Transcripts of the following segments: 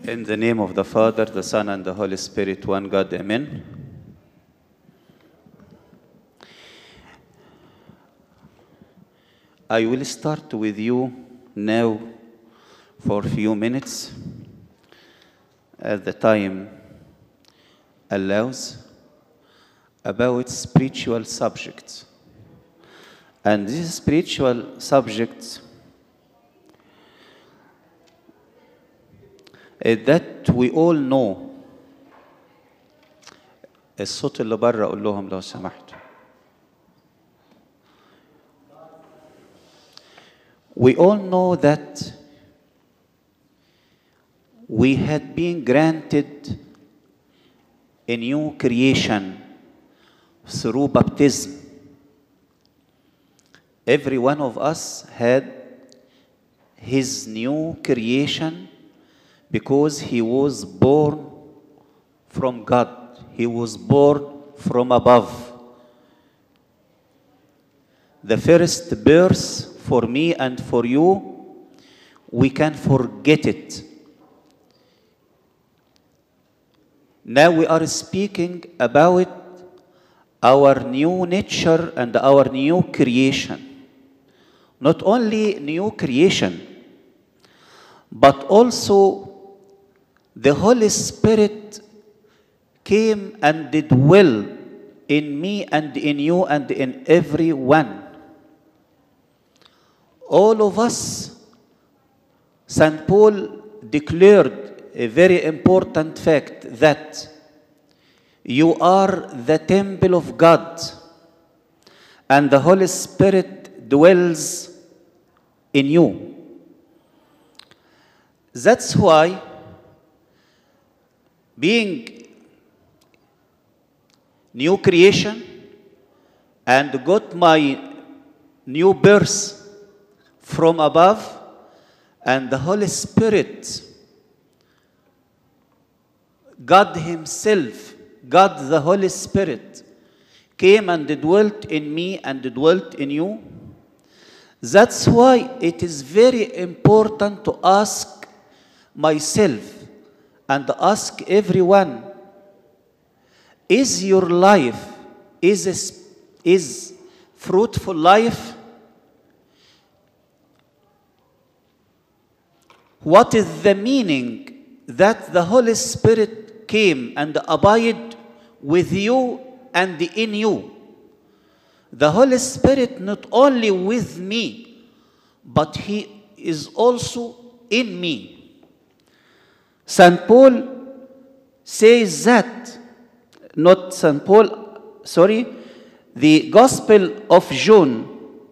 In the name of the Father, the Son, and the Holy Spirit, one God, Amen. I will start with you now for a few minutes, as the time allows, about spiritual subjects. And these spiritual subjects that we all know. الصوت اللي بره قول لهم لو سمحت. We all know that we had been granted a new creation through baptism. Every one of us had his new creation because he was born from God. He was born from above. The first birth for me and for you, we can forget it. Now we are speaking about our new nature and our new creation. Not only new creation, but also the Holy Spirit came and did dwell in me and in you and in everyone. All of us, St. Paul declared a very important fact that you are the temple of God and the Holy Spirit dwells in you. That's why, being new creation and got my new birth from above, and the Holy Spirit, God Himself, God the Holy Spirit, came and dwelt in me and dwelt in you. That's why it is very important to ask myself and ask everyone, is your life, is fruitful life? What is the meaning that the Holy Spirit came and abide with you and in you? The Holy Spirit not only with me, but He is also in me. St. Paul says that, not St. Paul, sorry, the Gospel of John.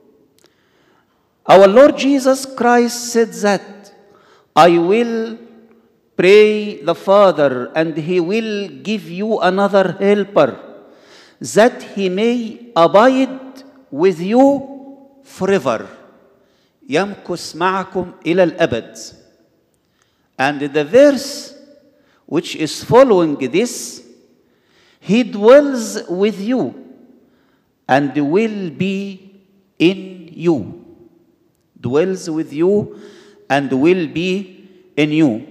Our Lord Jesus Christ said that, I will pray the Father, and He will give you another helper, that He may abide with you forever. يمكث معكم إلى الأبد. And the verse which is following this, He dwells with you and will be in you. Dwells with you and will be in you.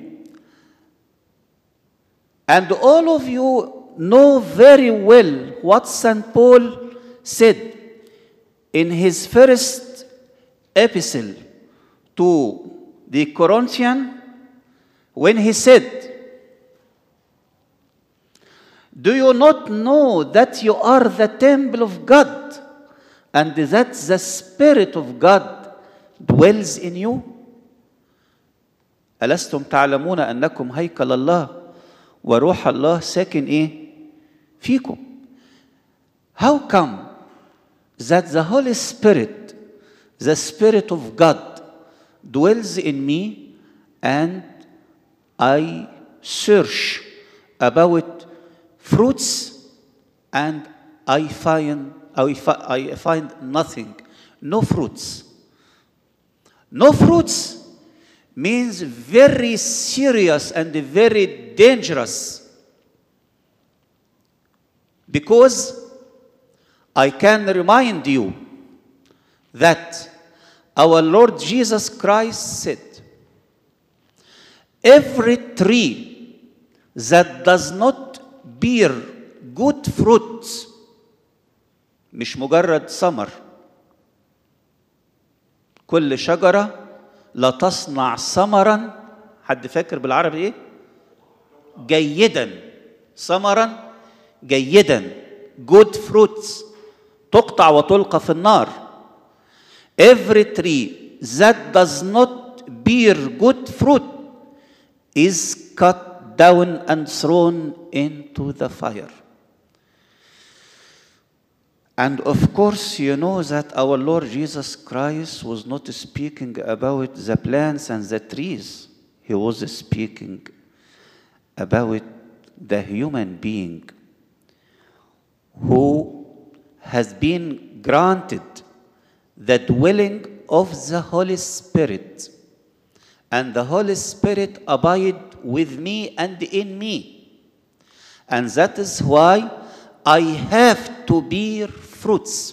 And all of you know very well what St. Paul said in his first epistle to the Corinthians, when he said, do you not know that you are the temple of God and that the Spirit of God dwells in you? ألستم تعلمون أنكم هيكل الله وروح الله ساكن إيه؟ فيكم. How come that the Holy Spirit, the Spirit of God, dwells in me and I search about fruits and I find nothing, no fruits. No fruits means very serious and very dangerous, because I can remind you that our Lord Jesus Christ said, every tree that does not bear good fruits مش مجرد ثمر. كل شجرة لا تصنع ثمرا، حد فاكر بالعربي ايه؟ جيدا، ثمرا جيدا، good fruits، تقطع وتلقى في النار. Every tree that does not bear good fruit is cut down and thrown into the fire. And of course, you know that our Lord Jesus Christ was not speaking about the plants and the trees. He was speaking about the human being who has been granted the dwelling of the Holy Spirit. And the Holy Spirit abide with me and in me. And that is why I have to bear fruits.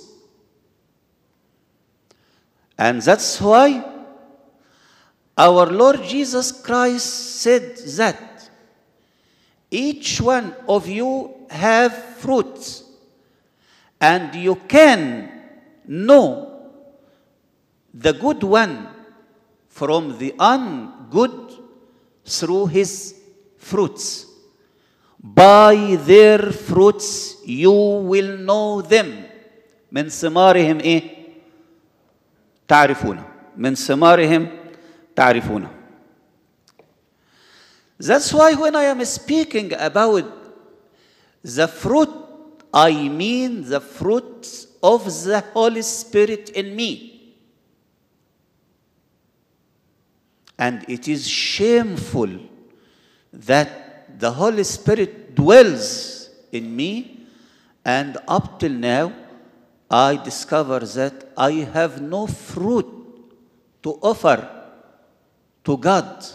And that's why our Lord Jesus Christ said that each one of you have fruits, and you can know the good one from the ungood through his fruits. By their fruits you will know them. من ثمارهم ايه؟ تعرفون. من ثمارهم تعرفون. That's why when I am speaking about the fruit, I mean the fruits of the Holy Spirit in me. And it is shameful that the Holy Spirit dwells in me, and up till now I discover that I have no fruit to offer to God.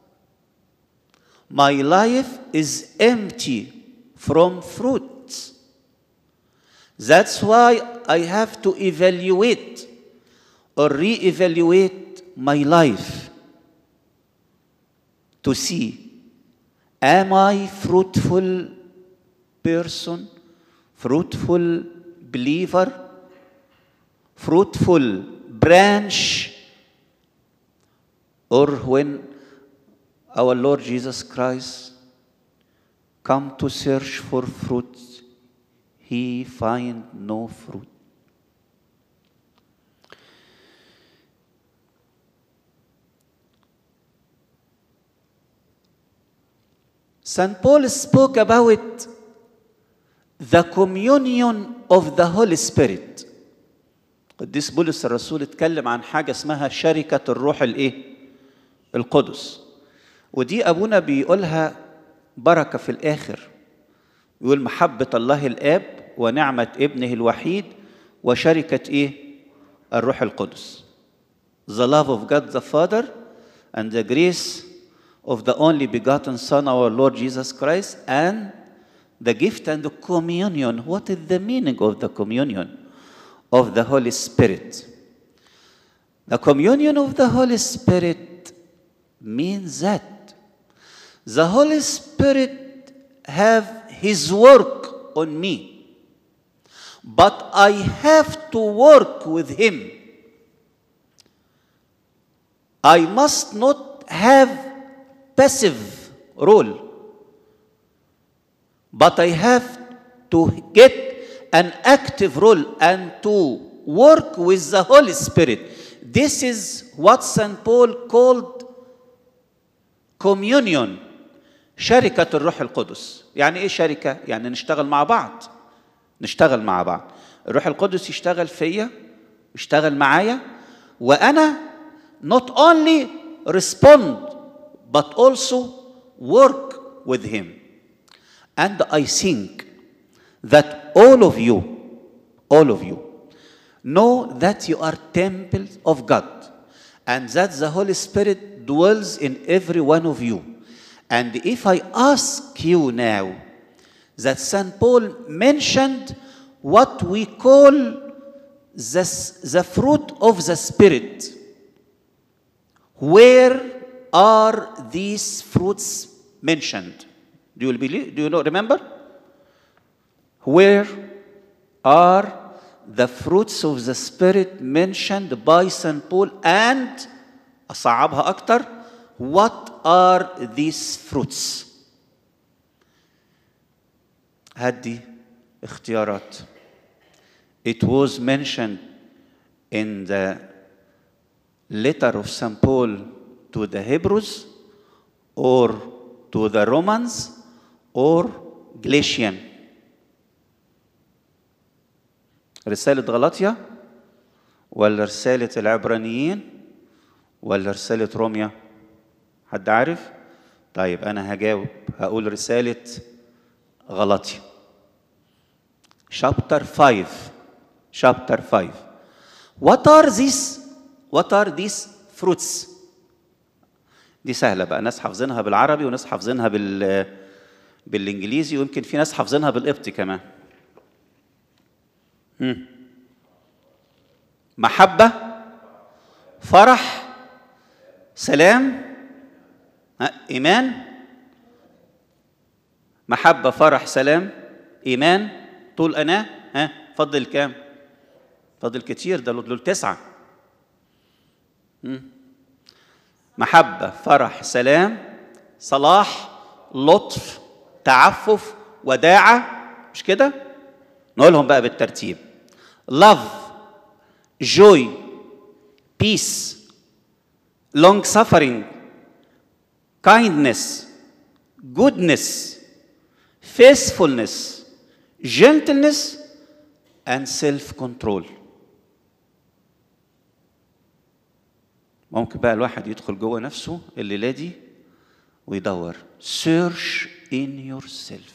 My life is empty from fruits. That's why I have to evaluate or re-evaluate my life to see, am I fruitful person, fruitful believer, fruitful branch? Or when our Lord Jesus Christ come to search for fruit, he find no fruit. St. Paul spoke about the communion of the Holy Spirit. قديس بولس الرسول اتكلم عن حاجة اسمها شركة الروح الايه؟ القدس. ودي أبونا بيقولها بركة في الآخر. يقول محبة الله الآب ونعمة ابنه الوحيد وشركة إيه؟ الروح القدس. The love of God the Father and the grace of the only begotten Son, our Lord Jesus Christ, and the gift and the communion. What is the meaning of the communion of the Holy Spirit? The communion of the Holy Spirit means that the Holy Spirit have his work on me, but I have to work with him. I must not have passive role, but I have to get an active role and to work with the Holy Spirit. This is what St. Paul called communion. شركة الروح القدس. يعني ايه شركة؟ يعني نشتغل مع بعض. نشتغل مع بعض. الروح القدس يشتغل فيا، يشتغل معايا، وأنا not only respond but also work with him. And I think that all of you know that you are temples of God, and that the Holy Spirit dwells in every one of you. And if I ask you now that St. Paul mentioned what we call the fruit of the Spirit, where are these fruits mentioned? Do you believe? Do you know? Remember? Where are the fruits of the Spirit mentioned by St. Paul? And أصعبها أكتر, what are these fruits? هدي اختيارات. It was mentioned in the letter of St. Paul to the Hebrews, or to the Romans, or Galatian. رسالة غلاطيا ولا رسالة العبرانيين ولا رسالة روميا؟ حد عارف؟ طيب أنا هجاوب، هقول رسالة غلاطيا. Chapter 5. Chapter 5. What are these fruits? دي سهلة بقى، ناس حافظينها بالعربي وناس حافظينها بالإنجليزي، ويمكن في ناس حافظينها بالقبطي كمان. محبة، فرح، سلام، إيمان. محبة، فرح، سلام، إيمان، طول أناة. فضل كام؟ فضل كتير، ده دول 9. محبة، فرح، سلام، صلاح، لطف، تعفف، وداعة. مش كده؟ نقولهم بقى بالترتيب. love, joy, peace, long suffering, kindness, goodness, faithfulness, gentleness, and self-control. ممكن بقى الواحد يدخل جوه نفسه الليلة دي ويدور. Search in yourself.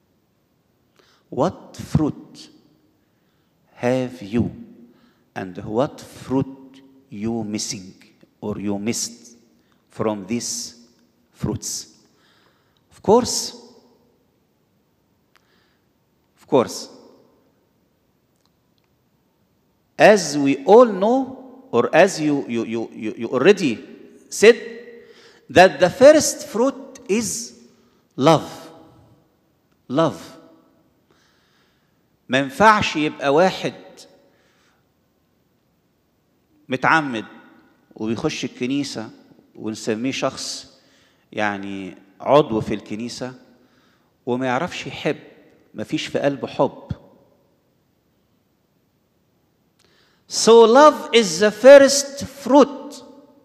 What fruit have you, and what fruit you missing or you missed from these fruits? Of course, as we all know, or as you already said, that the first fruit is love. Love. ما ينفعش يبقى واحد متعمد وبيخش الكنيسة ونسميه شخص يعني عضو في الكنيسة وما يعرفش يحب، ما فيش في قلبه حب. So love is the first fruit.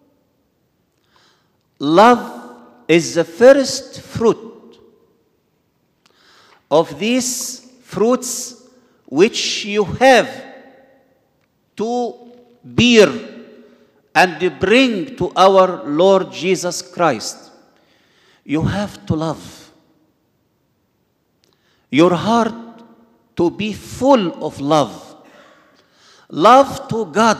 Love is the first fruit of these fruits which you have to bear and bring to our Lord Jesus Christ. You have to love. Your heart to be full of love. Love to God.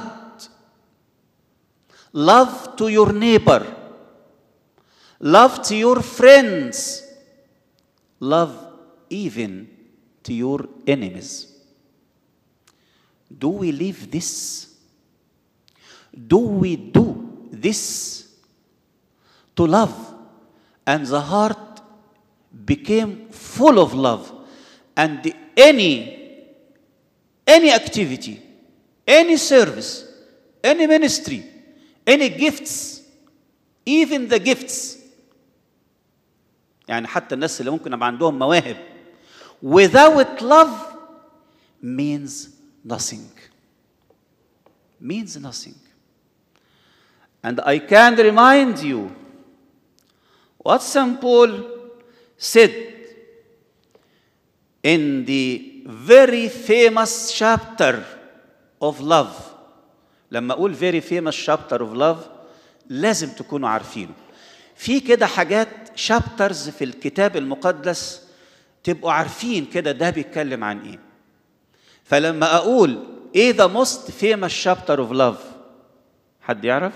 Love to your neighbor. Love to your friends. Love even to your enemies. Do we live this? Do we do this? To love, and the heart became full of love, and any activity, any service, any ministry, any gifts, even the gifts، يعني حتى الناس اللي ممكن يبقى عندهم مواهب without love means nothing. Means nothing. And I can remind you what St. Paul said in the very famous chapter of love. لما أقول very famous chapter of love لازم تكونوا عارفينه. في كده حاجات chapters في الكتاب المقدس تبقوا عارفين كده ده بيتكلم عن ايه. فلما أقول ايه the most famous chapter of love، حد يعرف؟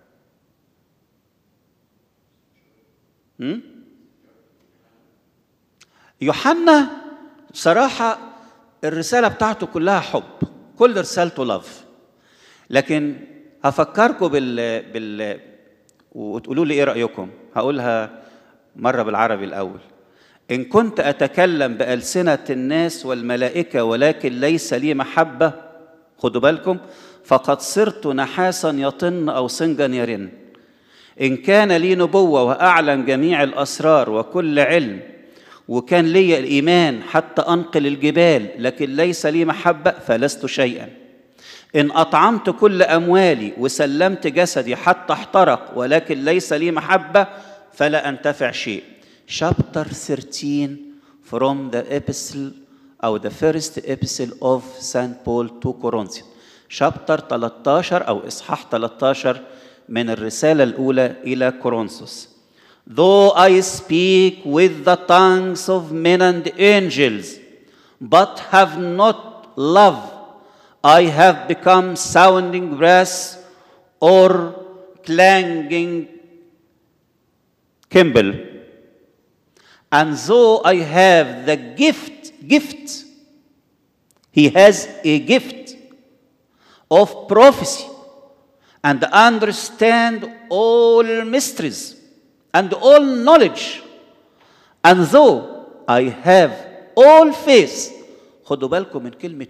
يوحنا صراحة الرسالة بتاعته كلها حب، كل رسالته love، لكن هفكركم وتقولوا لي ايه رأيكم. هقولها مرة بالعربي الأول. إن كنت أتكلم بألسنة الناس والملائكة ولكن ليس لي محبة، خدوا بالكم، فقد صرت نحاسا يطن أو صنجا يرن. إن كان لي نبوة وأعلم جميع الأسرار وكل علم، وكان لي الإيمان حتى أنقل الجبال، لكن ليس لي محبة فلست شيئا. إن أطعمت كل أموالي وسلمت جسدي حتى احترق ولكن ليس لي محبة فلا أنتفع شيء. Chapter 13 from the epistle أو the first epistle of St. Paul to Corinthians. Chapter 13 أو إصحاح 13 من الرسالة الأولى إلى كورنثوس. Though I speak with the tongues of men and angels, but have not love, I have become sounding brass or clanging cymbal. And though I have the gift, he has a gift of prophecy and understand all mysteries and all knowledge. And though I have all faith, خدوا بالكم من كلمة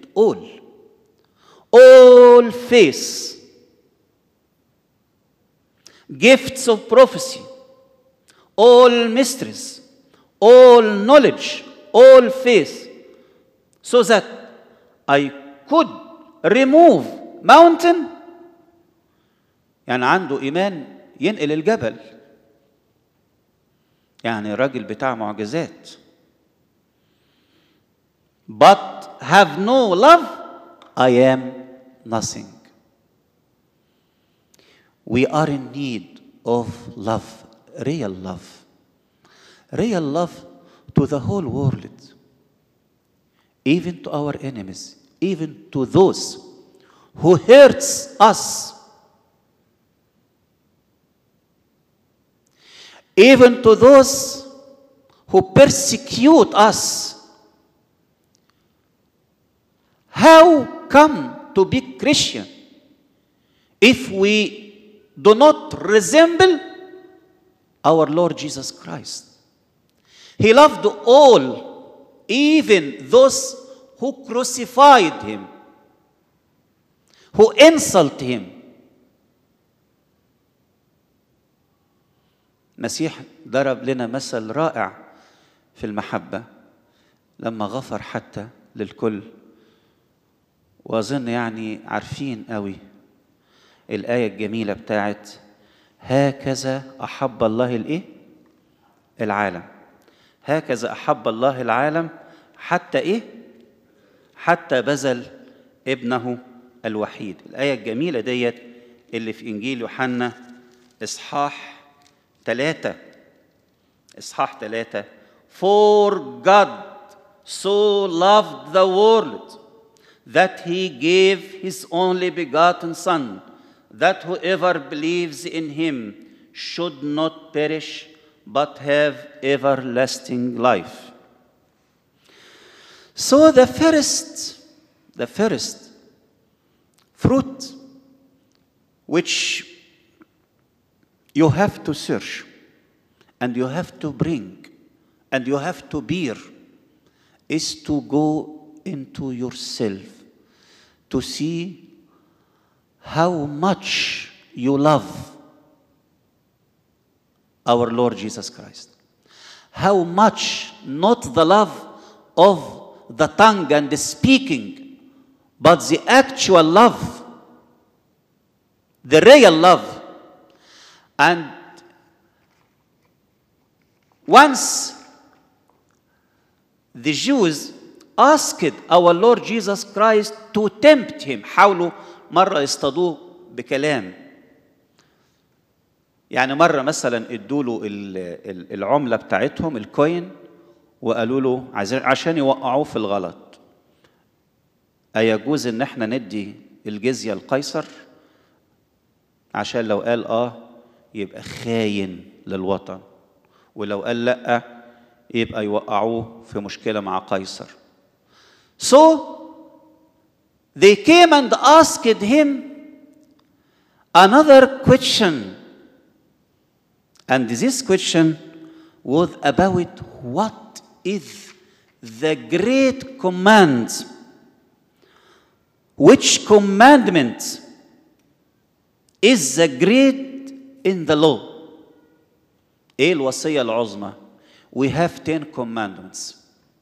all faith, gifts of prophecy, all mysteries, all knowledge, all faith, so that I could remove mountain. يعني عنده إيمان ينقل الجبل، يعني راجل بتاع معجزات. But have no love, I am nothing. We are in need of love, real love to the whole world, even to our enemies, even to those who hurts us, even to those who persecute us. How come to be Christian if we do not resemble our Lord Jesus Christ? He loved all, even those who crucified him, who insult him. المسيح ضرب لنا مثل رائع في المحبة لما غفر حتى للكل. وأظن يعني عارفين قوي الآية الجميلة بتاعت هكذا أحب الله العالم. هكذا أحب الله العالم حتى حتى بذل ابنه الوحيد. الآية الجميلة ديت اللي في إنجيل يوحنا إصحاح 3. For God so loved the world that he gave his only begotten Son, that whoever believes in him should not perish but have everlasting life. So the first fruit which you have to search and you have to bring and you have to bear is to go into yourself to see how much you love our Lord Jesus Christ. How much, not the love of the tongue and the speaking, but the actual love, the real love. And once the Jews asked our Lord Jesus Christ to tempt him. حاولوا مرة يصطادوه بكلام. يعني مرة مثلا ادوا له العملة بتاعتهم الكوين وقالوا له عشان يوقعوه في الغلط. أيجوز إن احنا ندي الجزية لقيصر عشان لو قال يبقى خاين للوطن، ولو قال لأ يبقى يوقعوه في مشكلة مع قيصر. So they came and asked him another question. And this question was about what is the great command. Which commandment is the great in the law? ايه الوصية العظمى؟ We have 10 commandments.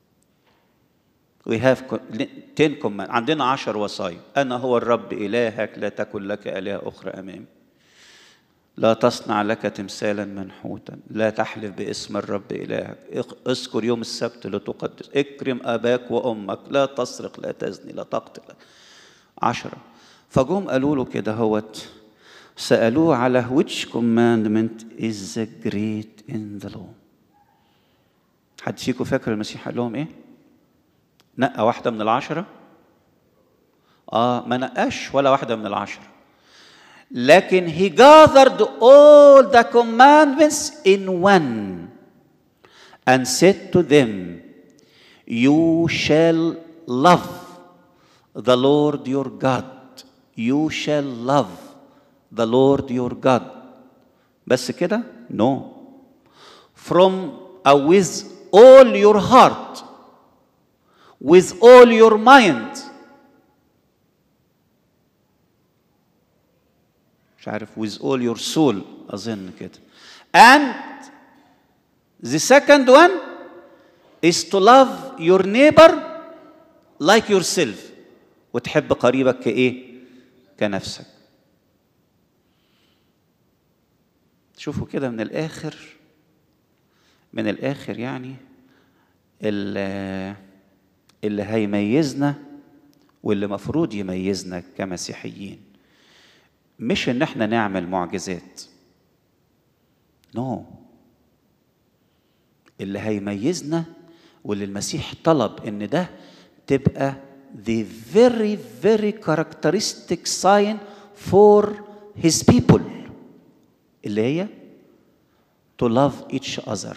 We have 10 commandments. عندنا 10 وصايا. أنا هو الرب إلهك، لا تكن لك آلهة أخرى أمامي. لا تصنع لك تمثالا منحوتا، لا تحلف باسم الرب إلهك، اذكر يوم السبت لتقدس، اكرم أباك وأمك، لا تسرق، لا تزني، لا تقتل. 10. فجم قالوا له كده هوت، سألوه على which commandment is the great in the law. حد فيكم فاكر المسيح قال لهم ايه؟ نقى واحدة من 10؟ ما نقاش ولا واحدة من 10. لكن he gathered all the commandments in one and said to them, you shall love the Lord your God. You shall love the Lord your God. بس كده؟ No. From with all your heart, with all your mind. مش عارف with all your soul أظن كده. And the second one is to love your neighbor like yourself. وتحب قريبك كإيه؟ كنفسك. شوفوا كده من الآخر يعني اللي هيميزنا واللي مفروض يميزنا كمسيحيين مش ان احنا نعمل معجزات. اللي هيميزنا واللي المسيح طلب ان ده تبقى the very very characteristic sign for his people اللي هي to love each other.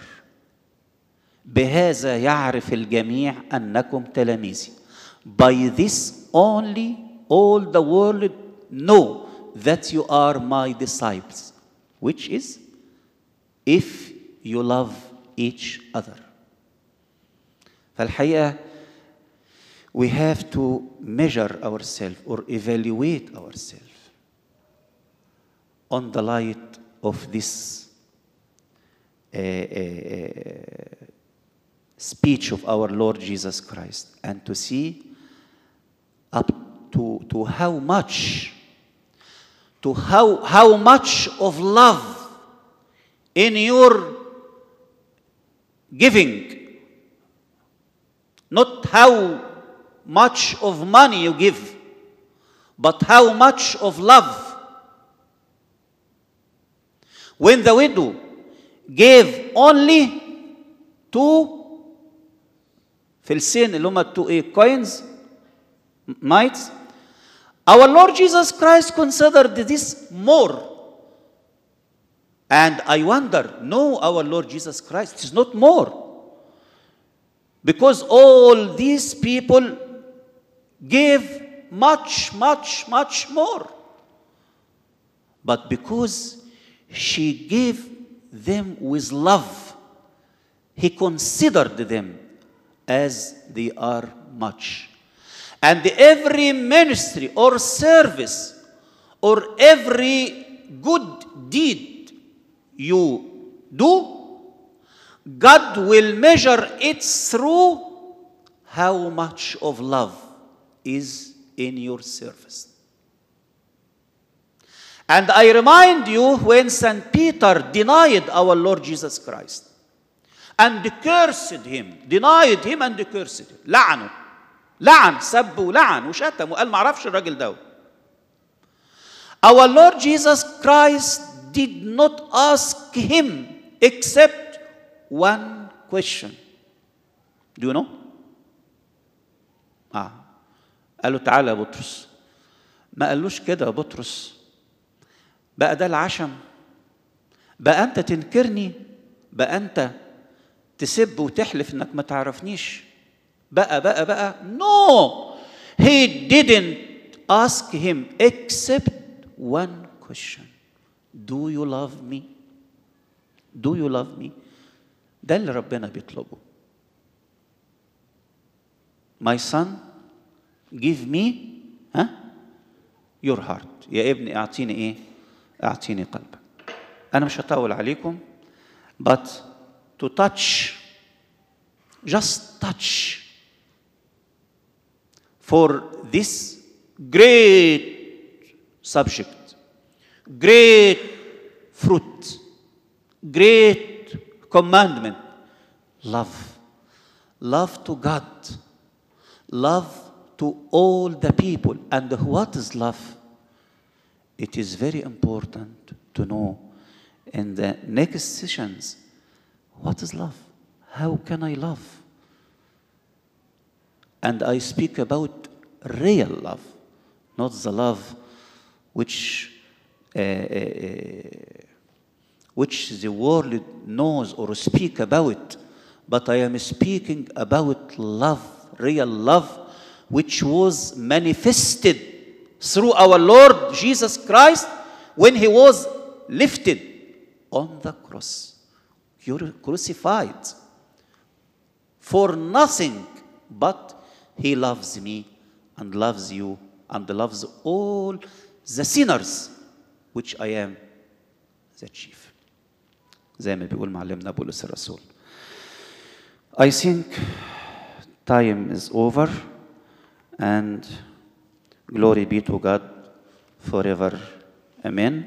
بهذا يعرف الجميع أنكم تلاميذي. By this only all the world know that you are my disciples, which is if you love each other. فالحقيقة we have to measure ourselves or evaluate ourselves on the light of this speech of our Lord Jesus Christ, and to see up to how much of love in your giving, not how much of money you give, but how much of love. When the widow gave only 2 فلسين اللي هم 2 coins, mites, our Lord Jesus Christ considered this more. And I wonder, no, our Lord Jesus Christ is not more. Because all these people gave much, much, much more. But because she gave them with love, he considered them as they are much. And every ministry or service or every good deed you do, God will measure it through how much of love is in your service. And I remind you when St. Peter denied our Lord Jesus Christ and cursed him, denied him and cursed him, لعن سب ولعن وشتم وقال ما اعرفش الراجل ده. Our Lord Jesus Christ did not ask him except one question. Do you know? قال له تعالى يا بطرس. ما قالوش كده يا بطرس بقى ده العشم، بقى أنت تنكرني، بقى أنت تسب وتحلف إنك ما تعرفنيش، بقى no, he didn't ask him except one question. Do you love me? Do you love me? ده اللي ربنا بيطلبه. My son, give me your heart. يا ابني اعطيني ايه؟ اعطيني قلبك. انا مش هطول عليكم, but to touch, just touch for this great subject, great fruit, great commandment. Love to God, love to all the people. And what is love? It is very important to know in the next sessions, what is love? How can I love? And I speak about real love, not the love which the world knows or speak about, but I am speaking about love, real love, which was manifested through our Lord Jesus Christ when he was lifted on the cross, crucified, for nothing but he loves me and loves you and loves all the sinners, which I am the chief. زي ما بيقول معلمنا بولس الرسول. I think time is over, and glory be to God forever. Amen.